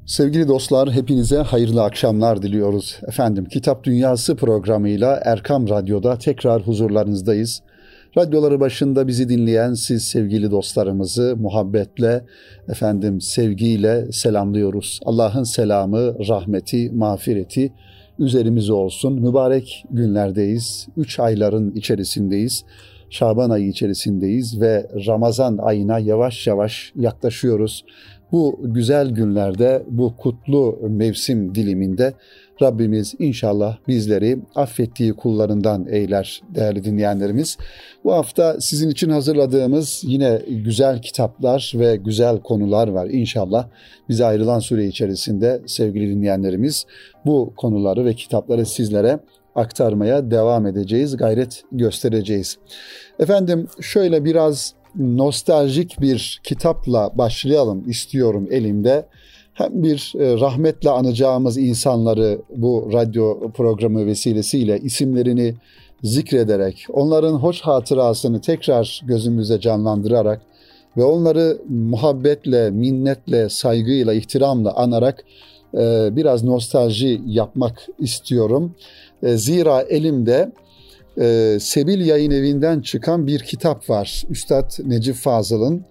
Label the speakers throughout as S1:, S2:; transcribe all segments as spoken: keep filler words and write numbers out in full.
S1: Sevgili dostlar, hepinize hayırlı akşamlar diliyoruz. Efendim, Kitap Dünyası programıyla Erkam Radyo'da tekrar huzurlarınızdayız. Radyoları başında bizi dinleyen siz sevgili dostlarımızı muhabbetle, efendim sevgiyle selamlıyoruz. Allah'ın selamı, rahmeti, mağfireti üzerimize olsun. Mübarek günlerdeyiz, üç ayların içerisindeyiz. Şaban ayı içerisindeyiz ve Ramazan ayına yavaş yavaş yaklaşıyoruz. Bu güzel günlerde, bu kutlu mevsim diliminde Rabbimiz inşallah bizleri affettiği kullarından eyler değerli dinleyenlerimiz. Bu hafta sizin için hazırladığımız yine güzel kitaplar ve güzel konular var. İnşallah bize ayrılan süre içerisinde sevgili dinleyenlerimiz bu konuları ve kitapları sizlere aktarmaya devam edeceğiz, gayret göstereceğiz. Efendim şöyle biraz nostaljik bir kitapla başlayalım istiyorum elimde. Hem bir rahmetle anacağımız insanları bu radyo programı vesilesiyle isimlerini zikrederek, onların hoş hatırasını tekrar gözümüze canlandırarak ve onları muhabbetle, minnetle, saygıyla, ihtiramla anarak biraz nostalji yapmak istiyorum. Zira elimde Ee, Sebil Yayınevi'nden çıkan bir kitap var. Üstad Necip Fazıl'ın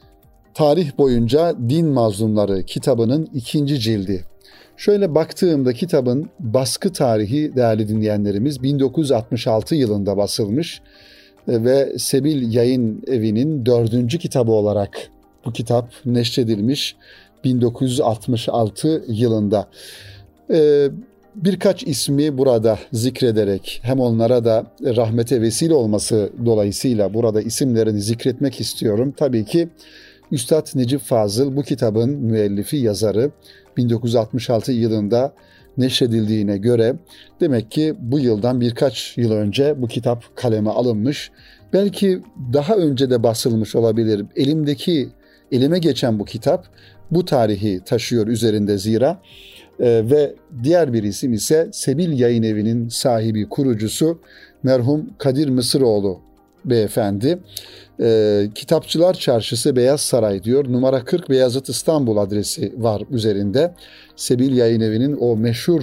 S1: Tarih Boyunca Din Mazlumları kitabının ikinci cildi. Şöyle baktığımda kitabın baskı tarihi değerli dinleyenlerimiz bin dokuz yüz altmış altı yılında basılmış ve Sebil Yayın Evi'nin dördüncü kitabı olarak bu kitap neşredilmiş bin dokuz yüz altmış altı yılında. Ee, Birkaç ismi burada zikrederek hem onlara da rahmete vesile olması dolayısıyla burada isimlerini zikretmek istiyorum. Tabii ki Üstad Necip Fazıl bu kitabın müellifi, yazarı bin dokuz yüz altmış altı yılında neşredildiğine göre demek ki bu yıldan birkaç yıl önce bu kitap kaleme alınmış. Belki daha önce de basılmış olabilir. Elimdeki, elime geçen bu kitap bu tarihi taşıyor üzerinde zira. Ee, ve diğer bir isim ise Sebil Yayın Evi'nin sahibi, kurucusu merhum Kadir Mısıroğlu beyefendi. Ee, Kitapçılar Çarşısı, Beyaz Saray diyor. Numara kırk Beyazıt İstanbul adresi var üzerinde. Sebil Yayın Evi'nin o meşhur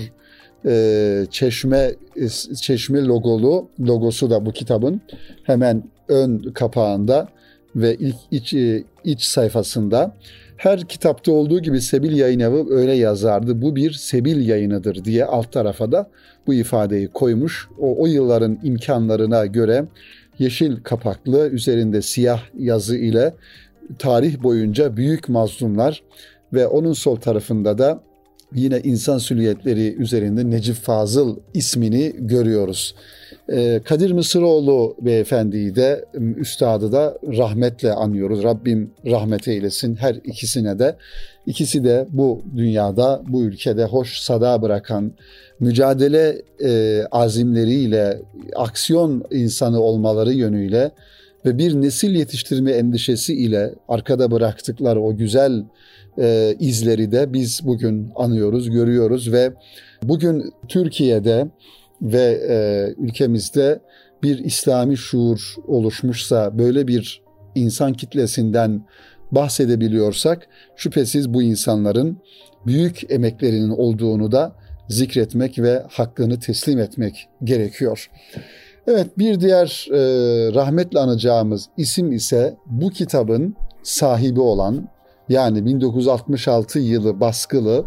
S1: e, çeşme çeşme logolu logosu da bu kitabın hemen ön kapağında ve ilk iç, iç sayfasında. Her kitapta olduğu gibi Sebil Yayın Evi öyle yazardı. Bu bir Sebil yayınıdır diye alt tarafa da bu ifadeyi koymuş. O, o yılların imkanlarına göre yeşil kapaklı, üzerinde siyah yazı ile tarih boyunca büyük mazlumlar ve onun sol tarafında da yine insan silüetleri üzerinde Necip Fazıl ismini görüyoruz. Ee, Kadir Mısıroğlu beyefendiyi de, üstadı da rahmetle anıyoruz. Rabbim rahmet eylesin her ikisine de. İkisi de bu dünyada, bu ülkede hoş sada bırakan, mücadele e, azimleriyle, aksiyon insanı olmaları yönüyle ve bir nesil yetiştirme endişesi ile arkada bıraktıkları o güzel e, izleri de biz bugün anıyoruz, görüyoruz ve bugün Türkiye'de ve e, ülkemizde bir İslami şuur oluşmuşsa, böyle bir insan kitlesinden bahsedebiliyorsak şüphesiz bu insanların büyük emeklerinin olduğunu da zikretmek ve hakkını teslim etmek gerekiyor. Evet, bir diğer e, rahmetle anacağımız isim ise bu kitabın sahibi olan, yani bin dokuz yüz altmış altı yılı baskılı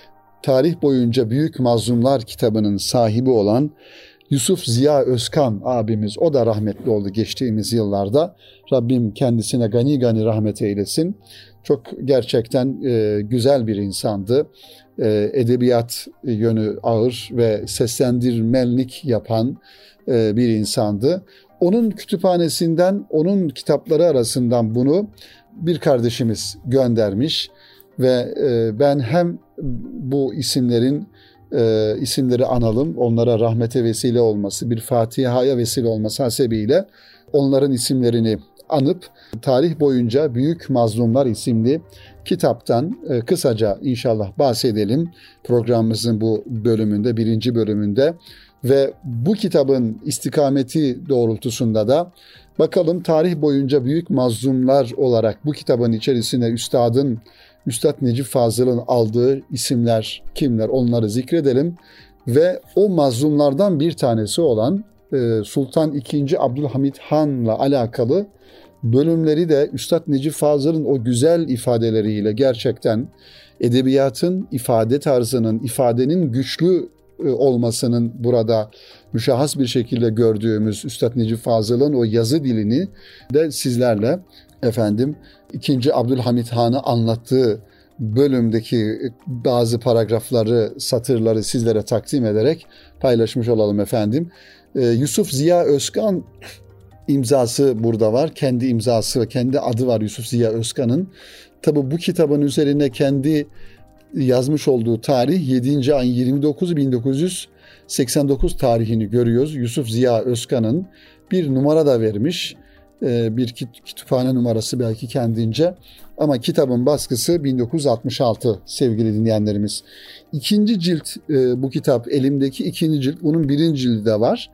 S1: Tarih Boyunca Büyük Mazlumlar kitabının sahibi olan Yusuf Ziya Özkan abimiz. O da rahmetli oldu geçtiğimiz yıllarda. Rabbim kendisine gani gani rahmet eylesin. Çok gerçekten e, güzel bir insandı. E, edebiyat yönü ağır ve seslendirmenlik yapan e, bir insandı. Onun kütüphanesinden, onun kitapları arasından bunu bir kardeşimiz göndermiş ve e, ben hem bu isimlerin e, isimleri analım, onlara rahmete vesile olması, bir Fatiha'ya vesile olması hasebiyle onların isimlerini anıp Tarih Boyunca Büyük Mazlumlar isimli kitaptan e, kısaca inşallah bahsedelim programımızın bu bölümünde, birinci bölümünde ve bu kitabın istikameti doğrultusunda da bakalım tarih boyunca büyük mazlumlar olarak bu kitabın içerisine üstadın Üstad Necip Fazıl'ın aldığı isimler kimler, onları zikredelim. Ve o mazlumlardan bir tanesi olan Sultan ikinci. Abdülhamit Han'la alakalı bölümleri de Üstad Necip Fazıl'ın o güzel ifadeleriyle gerçekten edebiyatın, ifade tarzının, ifadenin güçlü olmasının burada müşahhas bir şekilde gördüğümüz Üstad Necip Fazıl'ın o yazı dilini de sizlerle efendim ikinci. Abdülhamit Han'ı anlattığı bölümdeki bazı paragrafları, satırları sizlere takdim ederek paylaşmış olalım efendim. Ee, Yusuf Ziya Özkan imzası burada var. Kendi imzası ve kendi adı var Yusuf Ziya Özkan'ın. Tabi bu kitabın üzerine kendi yazmış olduğu tarih yedinci ayın yirmi dokuzu bin dokuz yüz seksen dokuz tarihini görüyoruz. Yusuf Ziya Özkan'ın bir numara da vermiş. Bir kütüphane numarası belki kendince. Ama kitabın baskısı bin dokuz yüz altmış altı sevgili dinleyenlerimiz. İkinci cilt bu kitap, elimdeki ikinci cilt. Bunun birinci cildi de var.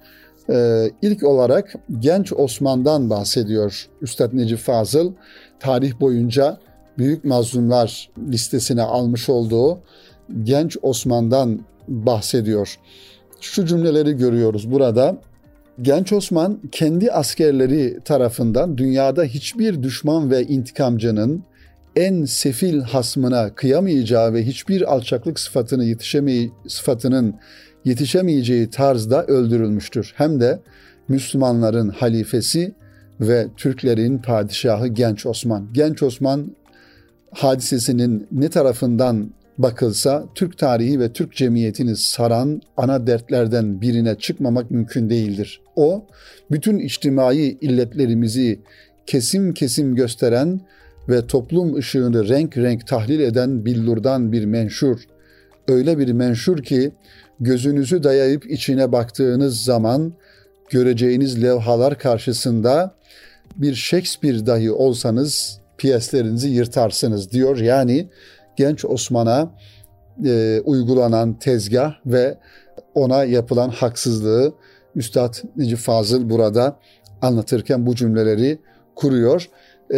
S1: İlk olarak Genç Osman'dan bahsediyor Üstad Necip Fazıl. Tarih boyunca büyük mazlumlar listesine almış olduğu Genç Osman'dan bahsediyor. Şu cümleleri görüyoruz burada. Genç Osman kendi askerleri tarafından dünyada hiçbir düşman ve intikamcının en sefil hasmına kıyamayacağı ve hiçbir alçaklık sıfatını yetişemeye, sıfatının yetişemeyeceği tarzda öldürülmüştür. Hem de Müslümanların halifesi ve Türklerin padişahı Genç Osman. Genç Osman hadisesinin ne tarafından bakılsa Türk tarihi ve Türk cemiyetini saran ana dertlerden birine çıkmamak mümkün değildir. O, bütün içtimai illetlerimizi kesim kesim gösteren ve toplum ışığını renk renk tahlil eden billurdan bir menşur. Öyle bir menşur ki gözünüzü dayayıp içine baktığınız zaman göreceğiniz levhalar karşısında bir Shakespeare dahi olsanız piyeslerinizi yırtarsınız diyor. Yani Genç Osman'a e, uygulanan tezgah ve ona yapılan haksızlığı Üstad Necip Fazıl burada anlatırken bu cümleleri kuruyor. E,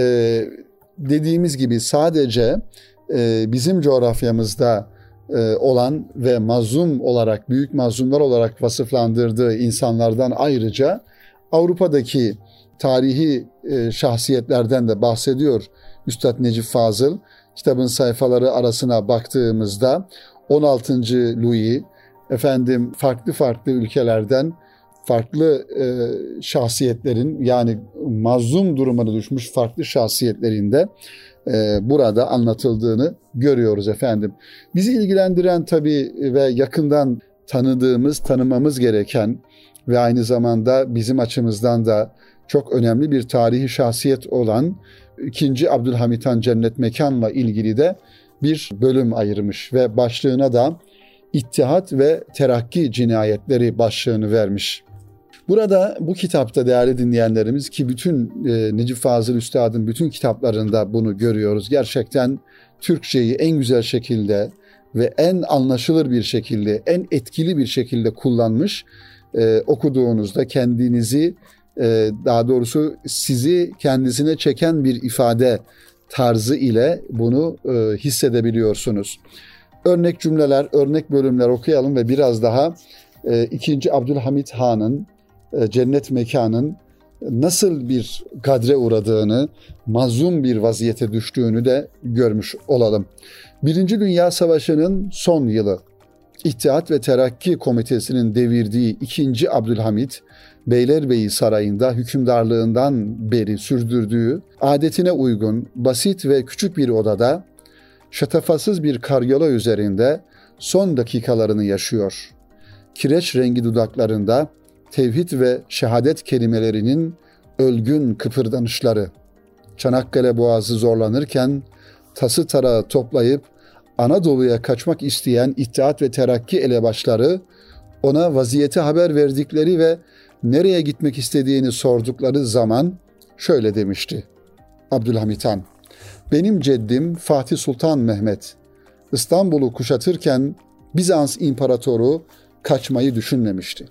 S1: dediğimiz gibi sadece e, bizim coğrafyamızda e, olan ve mazlum olarak, büyük mazlumlar olarak vasıflandırdığı insanlardan ayrıca Avrupa'daki tarihi e, şahsiyetlerden de bahsediyor Üstad Necip Fazıl. Kitabın sayfaları arasına baktığımızda on altıncı. Louis, efendim farklı farklı ülkelerden farklı e, şahsiyetlerin, yani mazlum durumuna düşmüş farklı şahsiyetlerin de e, burada anlatıldığını görüyoruz efendim. Bizi ilgilendiren tabii ve yakından tanıdığımız, tanımamız gereken ve aynı zamanda bizim açımızdan da çok önemli bir tarihi şahsiyet olan ikinci. Abdülhamit Han Cennet Mekan'la ilgili de bir bölüm ayırmış ve başlığına da İttihat ve Terakki Cinayetleri başlığını vermiş. Burada bu kitapta değerli dinleyenlerimiz, ki bütün e, Necip Fazıl Üstad'ın bütün kitaplarında bunu görüyoruz. Gerçekten Türkçeyi en güzel şekilde ve en anlaşılır bir şekilde, en etkili bir şekilde kullanmış. E, okuduğunuzda kendinizi, e, daha doğrusu sizi kendisine çeken bir ifade tarzı ile bunu e, hissedebiliyorsunuz. Örnek cümleler, örnek bölümler okuyalım ve biraz daha e, ikinci. Abdülhamit Han'ın e, Cennet Mekan'ın nasıl bir gadre uğradığını, mazlum bir vaziyete düştüğünü de görmüş olalım. Birinci Dünya Savaşı'nın son yılı. İttihat ve Terakki Komitesi'nin devirdiği ikinci. Abdülhamit, Beylerbeyi Sarayı'nda hükümdarlığından beri sürdürdüğü adetine uygun basit ve küçük bir odada şatafatsız bir karyola üzerinde son dakikalarını yaşıyor. Kireç rengi dudaklarında tevhid ve şehadet kelimelerinin ölgün kıpırdanışları. Çanakkale Boğazı zorlanırken tası tarağı toplayıp Anadolu'ya kaçmak isteyen İttihat ve Terakki elebaşları ona vaziyeti haber verdikleri ve nereye gitmek istediğini sordukları zaman şöyle demişti Abdülhamit Han: "Benim ceddim Fatih Sultan Mehmet İstanbul'u kuşatırken Bizans İmparatoru kaçmayı düşünmemişti.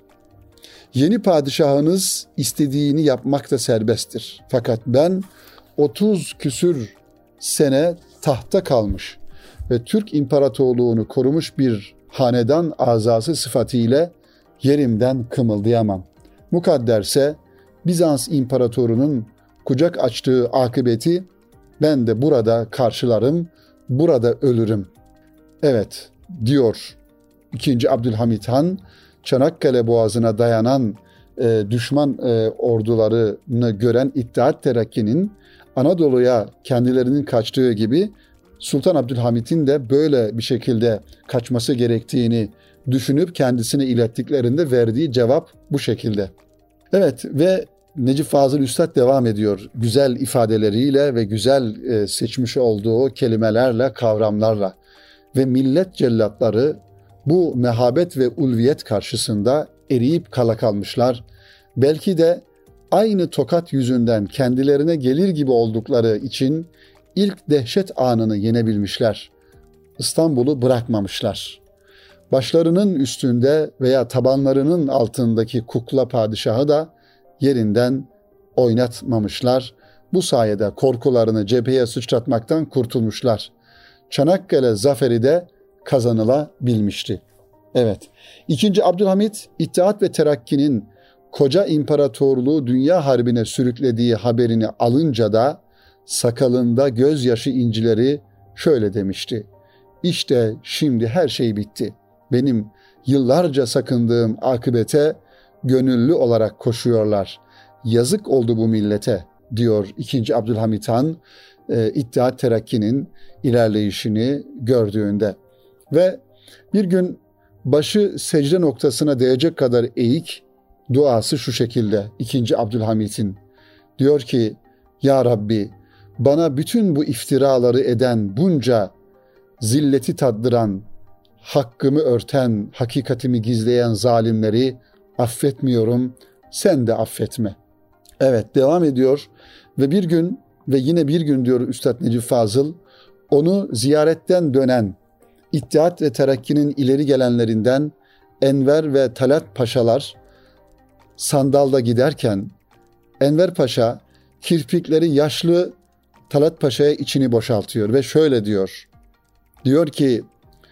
S1: Yeni padişahınız istediğini yapmakta serbesttir. Fakat ben otuz küsür sene tahtta kalmış ve Türk İmparatorluğunu korumuş bir hanedan azası sıfatıyla yerimden kımıldayamam. Mukadderse Bizans İmparatorunun kucak açtığı akıbeti ben de burada karşılarım, burada ölürüm. Evet, diyor ikinci. Abdülhamit Han, Çanakkale Boğazı'na dayanan e, düşman e, ordularını gören İttihat Terakki'nin Anadolu'ya kendilerinin kaçtığı gibi Sultan Abdülhamit'in de böyle bir şekilde kaçması gerektiğini düşünüp kendisine ilettiklerinde verdiği cevap bu şekilde. Evet ve Necip Fazıl Üstad devam ediyor güzel ifadeleriyle ve güzel e, seçmiş olduğu kelimelerle, kavramlarla ve millet cellatları bu mehabet ve ulviyet karşısında eriyip kala kalmışlar. Belki de aynı tokat yüzünden kendilerine gelir gibi oldukları için ilk dehşet anını yenebilmişler. İstanbul'u bırakmamışlar. Başlarının üstünde veya tabanlarının altındaki kukla padişahı da yerinden oynatmamışlar. Bu sayede korkularını cepheye sıçratmaktan kurtulmuşlar. Çanakkale zaferi de kazanılabilmişti. Evet, ikinci. Abdülhamit, İttihat ve Terakki'nin koca imparatorluğu dünya harbine sürüklediği haberini alınca da sakalında gözyaşı incileri şöyle demişti. İşte şimdi her şey bitti. Benim yıllarca sakındığım akıbete gönüllü olarak koşuyorlar. Yazık oldu bu millete, diyor ikinci. Abdülhamit Han, e, İttihat Terakki'nin ilerleyişini gördüğünde. Ve bir gün başı secde noktasına değecek kadar eğik, duası şu şekilde ikinci. Abdülhamit'in. Diyor ki, Ya Rabbi, bana bütün bu iftiraları eden, bunca zilleti taddıran, hakkımı örten, hakikatimi gizleyen zalimleri affetmiyorum, sen de affetme. Evet, devam ediyor ve bir gün ve yine bir gün diyor Üstad Necip Fazıl, onu ziyaretten dönen İttihat ve Terakki'nin ileri gelenlerinden Enver ve Talat Paşalar sandalda giderken Enver Paşa kirpikleri yaşlı Talat Paşa'ya içini boşaltıyor ve şöyle diyor. Diyor ki,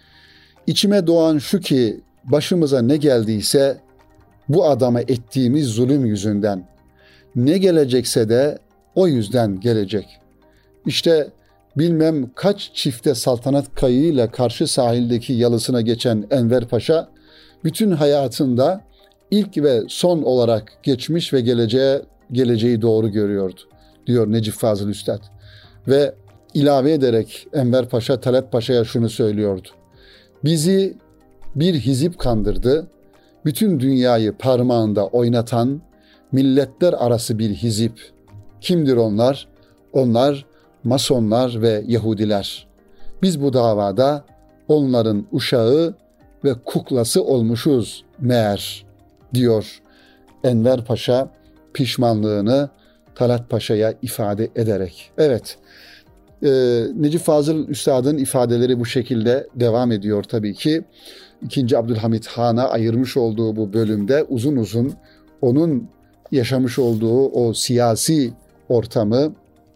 S1: içime doğan şu ki başımıza ne geldiyse bu adama ettiğimiz zulüm yüzünden, ne gelecekse de o yüzden gelecek. İşte bilmem kaç çifte saltanat kayığıyla karşı sahildeki yalısına geçen Enver Paşa, bütün hayatında ilk ve son olarak geçmiş ve geleceğe, geleceği doğru görüyordu, diyor Necip Fazıl Üstad. Ve ilave ederek Enver Paşa Talat Paşa'ya şunu söylüyordu. Bizi bir hizip kandırdı, bütün dünyayı parmağında oynatan milletler arası bir hizip. Kimdir onlar? Onlar Masonlar ve Yahudiler. Biz bu davada onların uşağı ve kuklası olmuşuz meğer, diyor Enver Paşa pişmanlığını Talat Paşa'ya ifade ederek. Evet, e, Necip Fazıl Üstad'ın ifadeleri bu şekilde devam ediyor tabii ki. ikinci. Abdülhamit Han'a ayırmış olduğu bu bölümde uzun uzun onun yaşamış olduğu o siyasi ortamı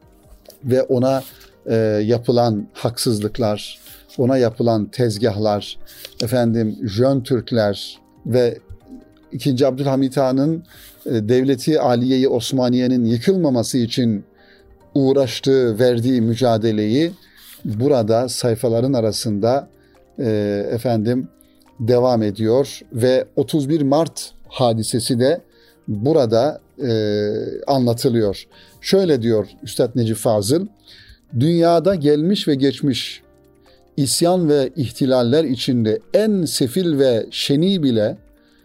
S1: ve ona e, yapılan haksızlıklar, ona yapılan tezgahlar, efendim Jön Türkler ve ikinci. Abdülhamit Han'ın e, Devleti Aliye-i Osmaniye'nin yıkılmaması için uğraştığı, verdiği mücadeleyi burada sayfaların arasında e, efendim devam ediyor ve otuz bir Mart hadisesi de burada e, anlatılıyor. Şöyle diyor Üstad Necip Fazıl, dünyada gelmiş ve geçmiş isyan ve ihtilaller içinde en sefil ve şeni bile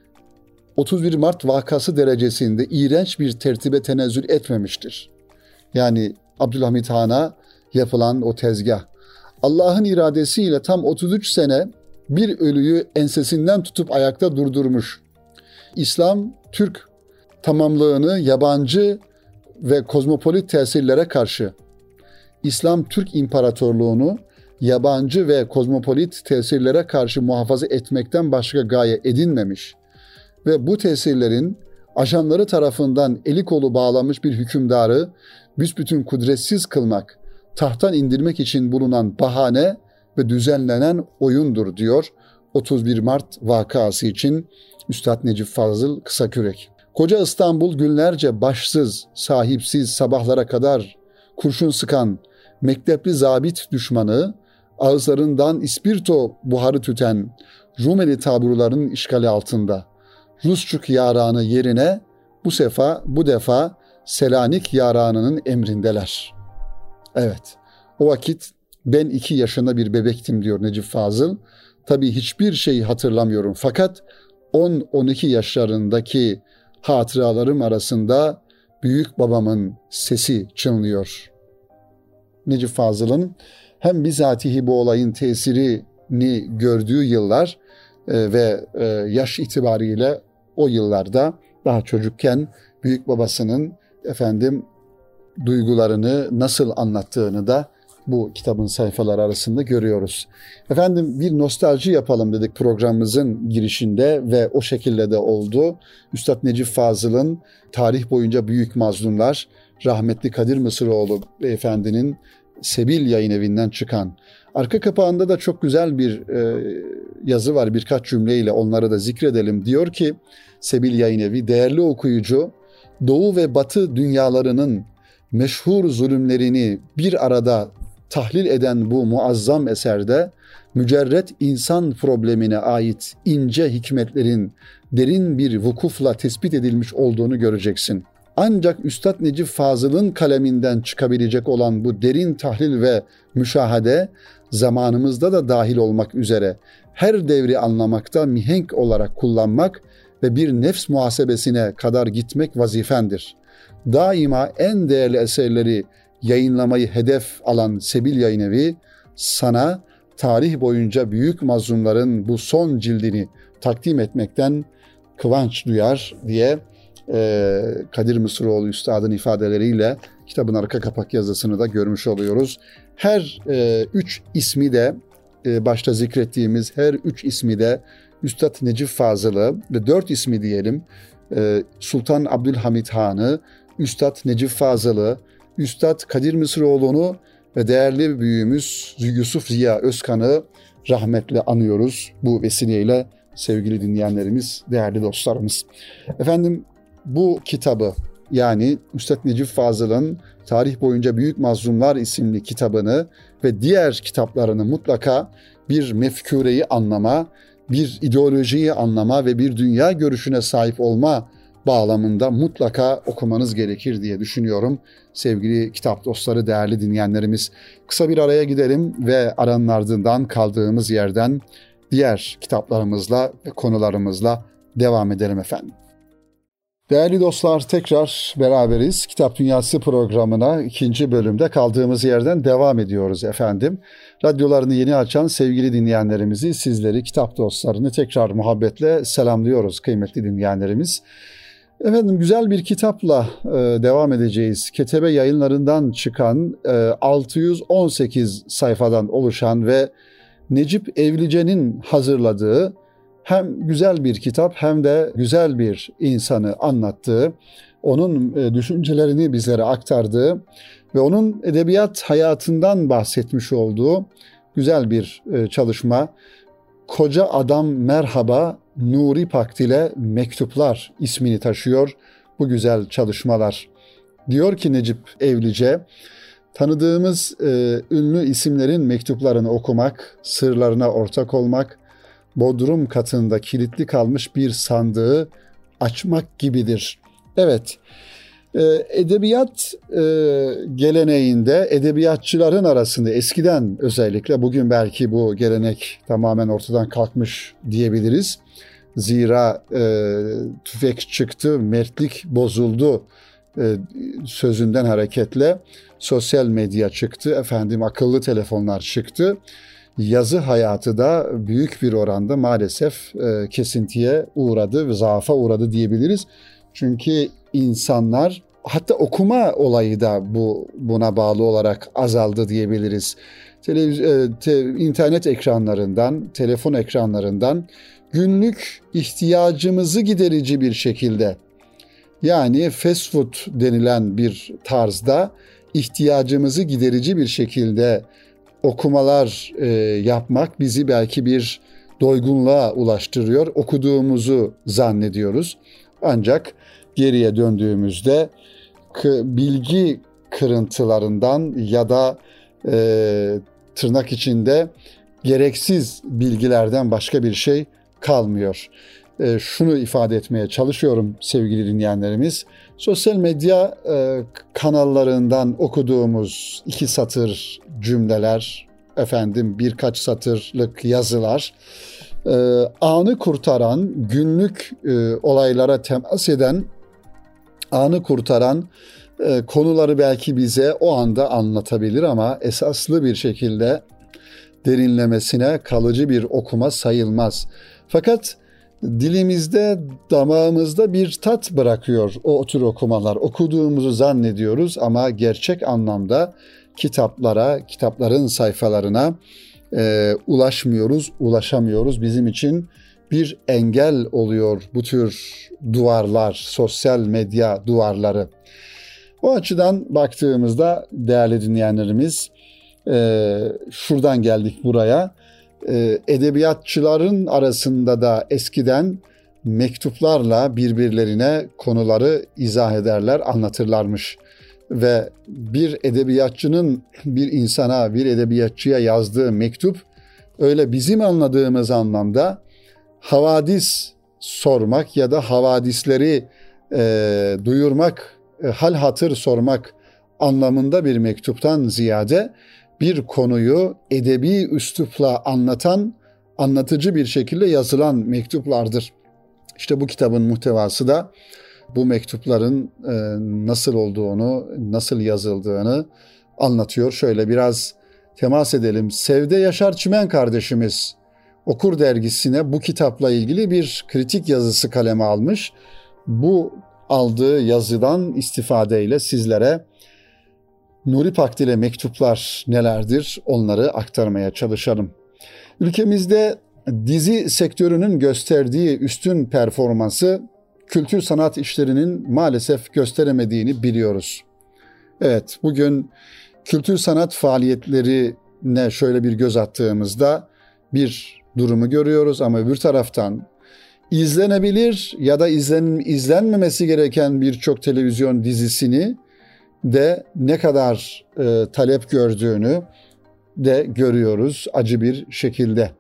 S1: otuz bir Mart vakası derecesinde iğrenç bir tertibe tenezzül etmemiştir. Yani Abdülhamit Han'a yapılan o tezgah. Allah'ın iradesiyle tam otuz üç sene bir ölüyü ensesinden tutup ayakta durdurmuş. İslam, Türk tamamlığını yabancı ve kozmopolit tesirlere karşı, İslam Türk İmparatorluğunu yabancı ve kozmopolit tesirlere karşı muhafaza etmekten başka gaye edinmemiş ve bu tesirlerin ajanları tarafından eli kolu bağlanmış bir hükümdarı büsbütün kudretsiz kılmak, tahttan indirmek için bulunan bahane ve düzenlenen oyundur diyor otuz bir Mart vakası için Üstad Necip Fazıl Kısakürek. Koca İstanbul günlerce başsız, sahipsiz sabahlara kadar kurşun sıkan mektepli zabit düşmanı, ağızlarından ispirto buharı tüten Rumeli taburlarının işgali altında. Rusçuk yaranı yerine bu sefa bu defa Selanik yaranının emrindeler. Evet, o vakit ben iki yaşında bir bebektim diyor Necip Fazıl. Tabii hiçbir şeyi hatırlamıyorum fakat on on iki yaşlarındaki hatıralarım arasında büyük babamın sesi çınlıyor. Necip Fazıl'ın hem bizatihi bu olayın tesirini gördüğü yıllar e, ve e, yaş itibariyle o yıllarda daha çocukken büyük babasının efendim duygularını nasıl anlattığını da bu kitabın sayfaları arasında görüyoruz. Efendim bir nostalji yapalım dedik programımızın girişinde ve o şekilde de oldu. Üstad Necip Fazıl'ın tarih boyunca büyük mazlumlar, rahmetli Kadir Mısıroğlu beyefendinin Sebil Yayın Evi'nden çıkan. Arka kapağında da çok güzel bir e, yazı var, birkaç cümleyle onları da zikredelim. Diyor ki Sebil Yayın Evi, değerli okuyucu, Doğu ve Batı dünyalarının meşhur zulümlerini bir arada tahlil eden bu muazzam eserde mücerret insan problemine ait ince hikmetlerin derin bir vukufla tespit edilmiş olduğunu göreceksin. Ancak Üstad Necip Fazıl'ın kaleminden çıkabilecek olan bu derin tahlil ve müşahede zamanımızda da dahil olmak üzere her devri anlamakta mihenk olarak kullanmak ve bir nefs muhasebesine kadar gitmek vazifendir. Daima en değerli eserleri yayınlamayı hedef alan Sebil Yayın Evi sana tarih boyunca büyük mazlumların bu son cildini takdim etmekten kıvanç duyar diye e, Kadir Mısıroğlu Üstad'ın ifadeleriyle kitabın arka kapak yazısını da görmüş oluyoruz. Her e, üç ismi de e, başta zikrettiğimiz her üç ismi de Üstad Necip Fazıl'ı ve dört ismi diyelim e, Sultan Abdülhamit Han'ı, Üstad Necip Fazıl'ı, Üstad Kadir Mısıroğlu'nu ve değerli büyüğümüz Yusuf Ziya Özkan'ı rahmetle anıyoruz bu vesileyle sevgili dinleyenlerimiz, değerli dostlarımız. Efendim bu kitabı yani Üstad Necip Fazıl'ın Tarih Boyunca Büyük Mazlumlar isimli kitabını ve diğer kitaplarını mutlaka bir mefkureyi anlama, bir ideolojiyi anlama ve bir dünya görüşüne sahip olma bağlamında mutlaka okumanız gerekir diye düşünüyorum. Sevgili kitap dostları, değerli dinleyenlerimiz, kısa bir araya gidelim ve aranın ardından kaldığımız yerden diğer kitaplarımızla ve konularımızla devam edelim efendim. Değerli dostlar, tekrar beraberiz. Kitap Dünyası programına ikinci bölümde kaldığımız yerden devam ediyoruz efendim. Radyolarını yeni açan sevgili dinleyenlerimizi, sizleri, kitap dostlarını tekrar muhabbetle selamlıyoruz kıymetli dinleyenlerimiz. Efendim güzel bir kitapla e, devam edeceğiz. Ketebe Yayınlarından çıkan e, altı yüz on sekiz sayfadan oluşan ve Necip Evlice'nin hazırladığı hem güzel bir kitap hem de güzel bir insanı anlattığı, onun e, düşüncelerini bizlere aktardığı ve onun edebiyat hayatından bahsetmiş olduğu güzel bir e, çalışma. Koca Adam Merhaba Nuri Pakdil'e Mektuplar ismini taşıyor bu güzel çalışmalar. Diyor ki Necip Evlice, tanıdığımız e, ünlü isimlerin mektuplarını okumak, sırlarına ortak olmak, bodrum katında kilitli kalmış bir sandığı açmak gibidir. Evet, e, edebiyat e, geleneğinde edebiyatçıların arasında eskiden özellikle, bugün belki bu gelenek tamamen ortadan kalkmış diyebiliriz. Zira e, tüfek çıktı, mertlik bozuldu e, sözünden hareketle sosyal medya çıktı, efendim akıllı telefonlar çıktı. Yazı hayatı da büyük bir oranda maalesef e, kesintiye uğradı ve zaafa uğradı diyebiliriz. Çünkü insanlar, hatta okuma olayı da bu buna bağlı olarak azaldı diyebiliriz. Televiz- e, te, internet ekranlarından, telefon ekranlarından günlük ihtiyacımızı giderici bir şekilde, yani fast food denilen bir tarzda ihtiyacımızı giderici bir şekilde okumalar e, yapmak bizi belki bir doygunluğa ulaştırıyor. Okuduğumuzu zannediyoruz. Ancak geriye döndüğümüzde k- bilgi kırıntılarından ya da e, tırnak içinde gereksiz bilgilerden başka bir şey kalmıyor. E, şunu ifade etmeye çalışıyorum sevgili dinleyenlerimiz. Sosyal medya e, kanallarından okuduğumuz iki satır cümleler, efendim birkaç satırlık yazılar, e, anı kurtaran, günlük e, olaylara temas eden, anı kurtaran e, konuları belki bize o anda anlatabilir ama esaslı bir şekilde derinlemesine kalıcı bir okuma sayılmaz. Fakat dilimizde, damağımızda bir tat bırakıyor o tür okumalar. Okuduğumuzu zannediyoruz ama gerçek anlamda kitaplara, kitapların sayfalarına e, ulaşmıyoruz, ulaşamıyoruz. Bizim için bir engel oluyor bu tür duvarlar, sosyal medya duvarları. O açıdan baktığımızda değerli dinleyenlerimiz, e, şuradan geldik buraya. E, edebiyatçıların arasında da eskiden mektuplarla birbirlerine konuları izah ederler, anlatırlarmış. Ve bir edebiyatçının bir insana, bir edebiyatçıya yazdığı mektup öyle bizim anladığımız anlamda havadis sormak ya da havadisleri e, duyurmak, e, hal hatır sormak anlamında bir mektuptan ziyade bir konuyu edebi üslupla anlatan, anlatıcı bir şekilde yazılan mektuplardır. İşte bu kitabın muhtevası da bu mektupların e, nasıl olduğunu, nasıl yazıldığını anlatıyor. Şöyle biraz temas edelim. Sevde Yaşar Çimen kardeşimiz Okur dergisine bu kitapla ilgili bir kritik yazısı kaleme almış. Bu aldığı yazıdan istifadeyle sizlere Nuri Pakdil'e mektuplar nelerdir onları aktarmaya çalışalım. Ülkemizde dizi sektörünün gösterdiği üstün performansı kültür sanat işlerinin maalesef gösteremediğini biliyoruz. Evet, bugün kültür sanat faaliyetlerine şöyle bir göz attığımızda bir durumu görüyoruz ama öbür taraftan izlenebilir ya da izlen, izlenmemesi gereken birçok televizyon dizisini de ne kadar e, talep gördüğünü de görüyoruz acı bir şekilde.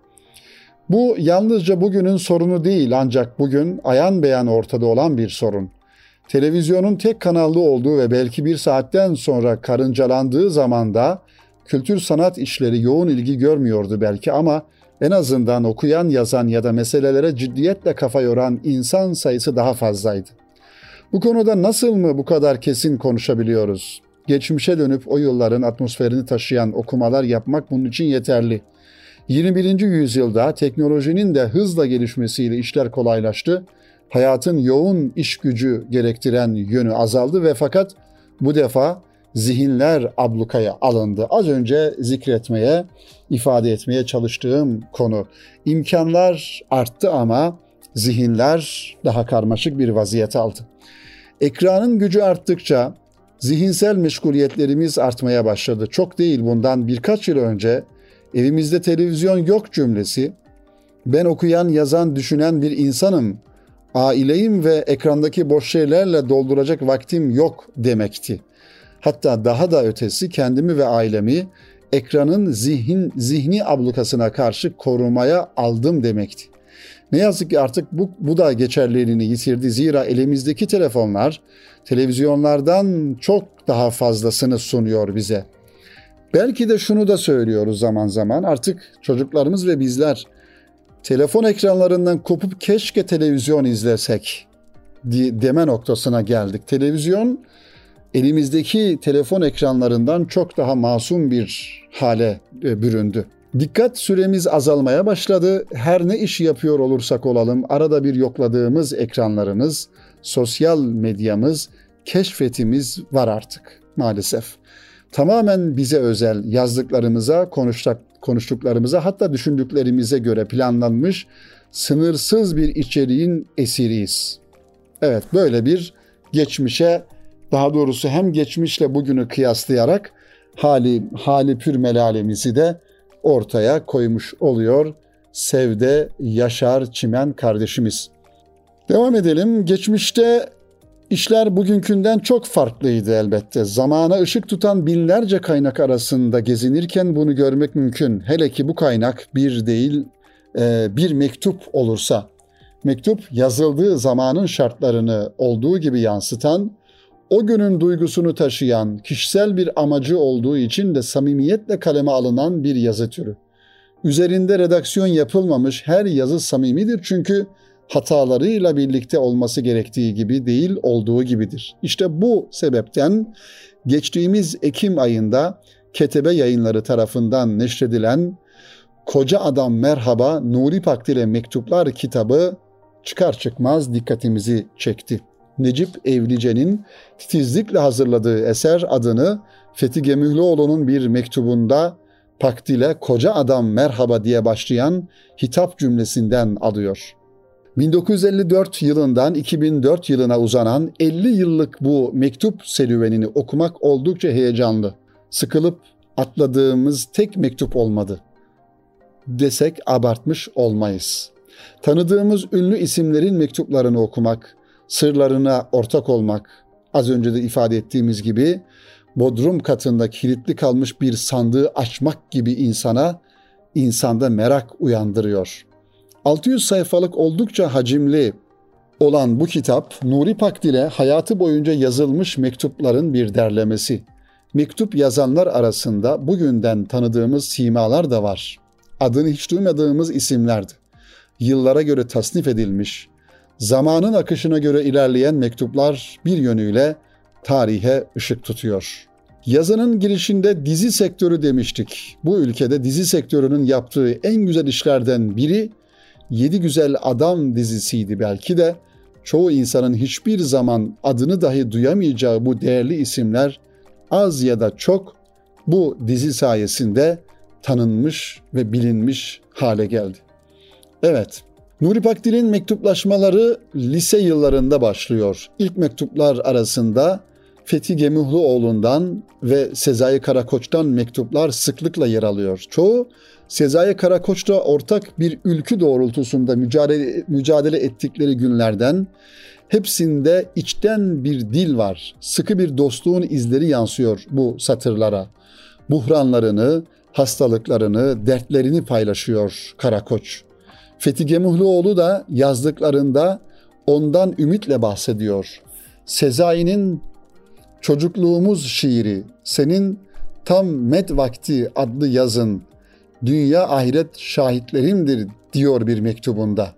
S1: Bu yalnızca bugünün sorunu değil ancak bugün ayan beyan ortada olan bir sorun. Televizyonun tek kanallı olduğu ve belki bir saatten sonra karıncalandığı zamanda kültür sanat işleri yoğun ilgi görmüyordu belki ama en azından okuyan, yazan ya da meselelere ciddiyetle kafa yoran insan sayısı daha fazlaydı. Bu konuda nasıl mı bu kadar kesin konuşabiliyoruz? Geçmişe dönüp o yılların atmosferini taşıyan okumalar yapmak bunun için yeterli. yirmi birinci yüzyılda teknolojinin de hızla gelişmesiyle işler kolaylaştı. Hayatın yoğun iş gücü gerektiren yönü azaldı ve fakat bu defa zihinler ablukaya alındı. Az önce zikretmeye, ifade etmeye çalıştığım konu. İmkanlar arttı ama zihinler daha karmaşık bir vaziyet aldı. Ekranın gücü arttıkça zihinsel meşguliyetlerimiz artmaya başladı. Çok değil bundan birkaç yıl önce evimizde televizyon yok cümlesi, ben okuyan, yazan, düşünen bir insanım, aileyim ve ekrandaki boş şeylerle dolduracak vaktim yok demekti. Hatta daha da ötesi kendimi ve ailemi ekranın zihin, zihni ablukasına karşı korumaya aldım demekti. Ne yazık ki artık bu, bu da geçerliliğini yitirdi. Zira elimizdeki telefonlar televizyonlardan çok daha fazlasını sunuyor bize. Belki de şunu da söylüyoruz zaman zaman, artık çocuklarımız ve bizler telefon ekranlarından kopup keşke televizyon izlesek deme noktasına geldik. Televizyon elimizdeki telefon ekranlarından çok daha masum bir hale büründü. Dikkat süremiz azalmaya başladı. Her ne iş yapıyor olursak olalım arada bir yokladığımız ekranlarımız, sosyal medyamız, keşfetimiz var artık maalesef. Tamamen bize özel yazdıklarımıza, konuştuklarımıza hatta düşündüklerimize göre planlanmış sınırsız bir içeriğin esiriyiz. Evet, böyle bir geçmişe Daha doğrusu hem geçmişle bugünü kıyaslayarak hali, hali pür melalemizi de ortaya koymuş oluyor Sevde Yaşar Çimen kardeşimiz. Devam edelim. Geçmişte işler bugünkünden çok farklıydı elbette. Zamana ışık tutan binlerce kaynak arasında gezinirken bunu görmek mümkün. Hele ki bu kaynak bir değil, bir mektup olursa. Mektup yazıldığı zamanın şartlarını olduğu gibi yansıtan, o günün duygusunu taşıyan, kişisel bir amacı olduğu için de samimiyetle kaleme alınan bir yazı türü. Üzerinde redaksiyon yapılmamış her yazı samimidir çünkü hatalarıyla birlikte olması gerektiği gibi değil, olduğu gibidir. İşte bu sebepten geçtiğimiz Ekim ayında Ketebe Yayınları tarafından neşredilen Koca Adam Merhaba Nuri Pakdil'e Mektuplar kitabı çıkar çıkmaz dikkatimizi çekti. Necip Evlice'nin titizlikle hazırladığı eser adını Fethi Gemühlüoğlu'nun bir mektubunda Pakdil'e Koca Adam Merhaba diye başlayan hitap cümlesinden alıyor. bin dokuz yüz elli dört yılından iki bin dört yılına uzanan elli yıllık bu mektup serüvenini okumak oldukça heyecanlı. Sıkılıp atladığımız tek mektup olmadı desek abartmış olmayız. Tanıdığımız ünlü isimlerin mektuplarını okumak, sırlarına ortak olmak, az önce de ifade ettiğimiz gibi bodrum katında kilitli kalmış bir sandığı açmak gibi insana, insanda merak uyandırıyor. altı yüz sayfalık oldukça hacimli olan bu kitap, Nuri Pakdil'e hayatı boyunca yazılmış mektupların bir derlemesi. Mektup yazanlar arasında bugünden tanıdığımız simalar da var. Adını hiç duymadığımız isimlerdi. Yıllara göre tasnif edilmiş, zamanın akışına göre ilerleyen mektuplar bir yönüyle tarihe ışık tutuyor. Yazının girişinde dizi sektörü demiştik. Bu ülkede dizi sektörünün yaptığı en güzel işlerden biri Yedi Güzel Adam dizisiydi belki de. Çoğu insanın hiçbir zaman adını dahi duyamayacağı bu değerli isimler az ya da çok bu dizi sayesinde tanınmış ve bilinmiş hale geldi. Evet, Nuri Pakdil'in mektuplaşmaları lise yıllarında başlıyor. İlk mektuplar arasında Fethi Gemühlüoğlu'ndan ve Sezai Karakoç'tan mektuplar sıklıkla yer alıyor. Çoğu Sezai Karakoç'la ortak bir ülkü doğrultusunda mücadele, mücadele ettikleri günlerden, hepsinde içten bir dil var. Sıkı bir dostluğun izleri yansıyor bu satırlara. Buhranlarını, hastalıklarını, dertlerini paylaşıyor Karakoç. Fethi Gemühlüoğlu da yazdıklarında ondan ümitle bahsediyor. Sezai'nin Çocukluğumuz şiiri, senin tam met vakti adlı yazın, dünya ahiret şahitlerimdir diyor bir mektubunda.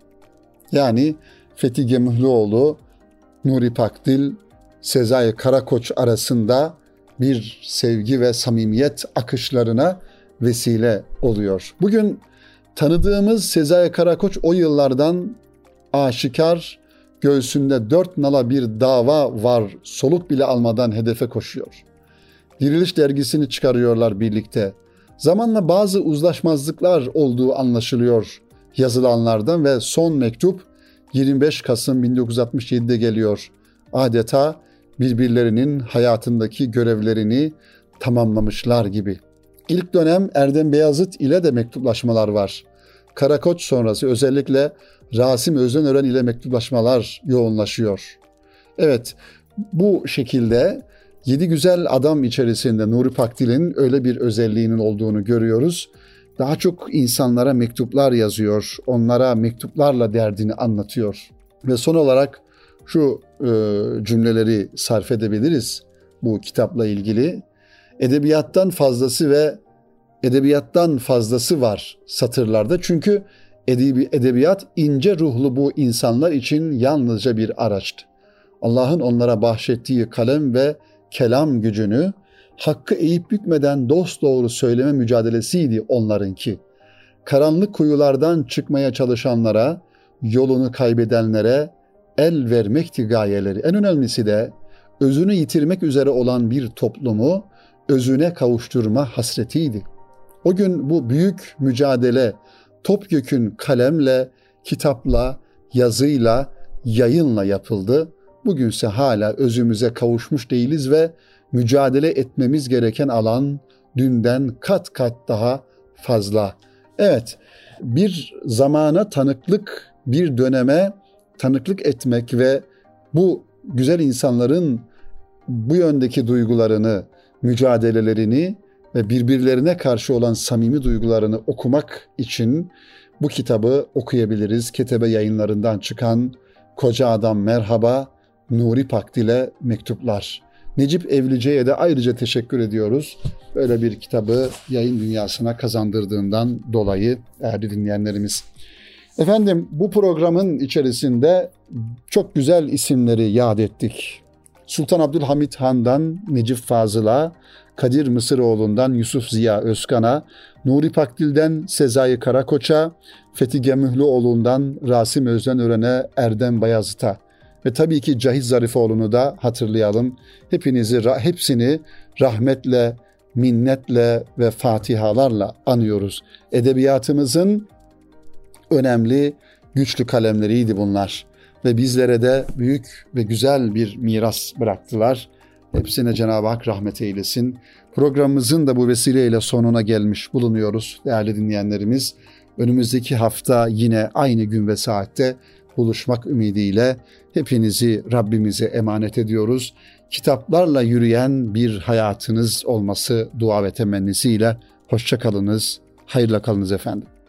S1: Yani Fethi Gemühlüoğlu, Nuri Pakdil, Sezai Karakoç arasında bir sevgi ve samimiyet akışlarına vesile oluyor. Bugün tanıdığımız Sezai Karakoç o yıllardan aşikar, göğsünde dört nala bir dava var, soluk bile almadan hedefe koşuyor. Diriliş dergisini çıkarıyorlar birlikte. Zamanla bazı uzlaşmazlıklar olduğu anlaşılıyor yazılanlardan ve son mektup yirmi beş Kasım bin dokuz yüz altmış yedi'de geliyor. Adeta birbirlerinin hayatındaki görevlerini tamamlamışlar gibi. İlk dönem Erdem Beyazıt ile de mektuplaşmalar var. Karakoç sonrası özellikle Rasim Özenören ile mektuplaşmalar yoğunlaşıyor. Evet, bu şekilde Yedi Güzel Adam içerisinde Nuri Pakdil'in öyle bir özelliğinin olduğunu görüyoruz. Daha çok insanlara mektuplar yazıyor, onlara mektuplarla derdini anlatıyor. Ve son olarak şu e, cümleleri sarf edebiliriz bu kitapla ilgili. Edebiyattan fazlası ve edebiyattan fazlası var satırlarda. Çünkü edebi, edebiyat ince ruhlu bu insanlar için yalnızca bir araçtı. Allah'ın onlara bahşettiği kalem ve kelam gücünü hakkı eğip bükmeden dosdoğru söyleme mücadelesiydi onlarınki. Karanlık kuyulardan çıkmaya çalışanlara, yolunu kaybedenlere el vermekti gayeleri. En önemlisi de özünü yitirmek üzere olan bir toplumu özüne kavuşturma hasretiydi. O gün bu büyük mücadele topyekün kalemle, kitapla, yazıyla, yayınla yapıldı. bugünse hala özümüze kavuşmuş değiliz ve mücadele etmemiz gereken alan dünden kat kat daha fazla. Evet, bir zamana tanıklık, bir döneme tanıklık etmek ve bu güzel insanların bu yöndeki duygularını, mücadelelerini ve birbirlerine karşı olan samimi duygularını okumak için bu kitabı okuyabiliriz. Ketebe Yayınlarından çıkan Koca Adam Merhaba, Nuri Pakdil'e Mektuplar. Necip Evlice'ye de ayrıca teşekkür ediyoruz. Böyle bir kitabı yayın dünyasına kazandırdığından dolayı değerli dinleyenlerimiz. Efendim, bu programın içerisinde çok güzel isimleri yad ettik. Sultan Abdülhamit Han'dan Necip Fazıl'a, Kadir Mısıroğlu'ndan Yusuf Ziya Özkan'a, Nuri Pakdil'den Sezai Karakoç'a, Fethi Gemühlüoğlu'ndan Rasim Özdenören'e, Erdem Bayazıt'a ve tabii ki Cahiz Zarifoğlu'nu da hatırlayalım. Hepinizi, hepsini rahmetle, minnetle ve fatihalarla anıyoruz. Edebiyatımızın önemli, güçlü kalemleriydi bunlar. Ve bizlere de büyük ve güzel bir miras bıraktılar. Hepsine Cenab-ı Hak rahmet eylesin. Programımızın da bu vesileyle sonuna gelmiş bulunuyoruz değerli dinleyenlerimiz. Önümüzdeki hafta yine aynı gün ve saatte buluşmak ümidiyle hepinizi Rabbimize emanet ediyoruz. Kitaplarla yürüyen bir hayatınız olması dua ve temennisiyle hoşça kalınız, hayırla kalınız efendim.